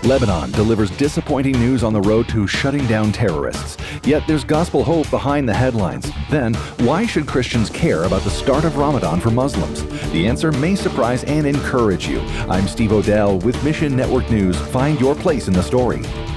Lebanon delivers disappointing news on the road to shutting down terrorists. Yet there's gospel hope behind the headlines. Then, why should Christians care about the start of Ramadan for Muslims? The answer may surprise and encourage you. I'm Steve Odell with Mission Network News. Find your place in the story.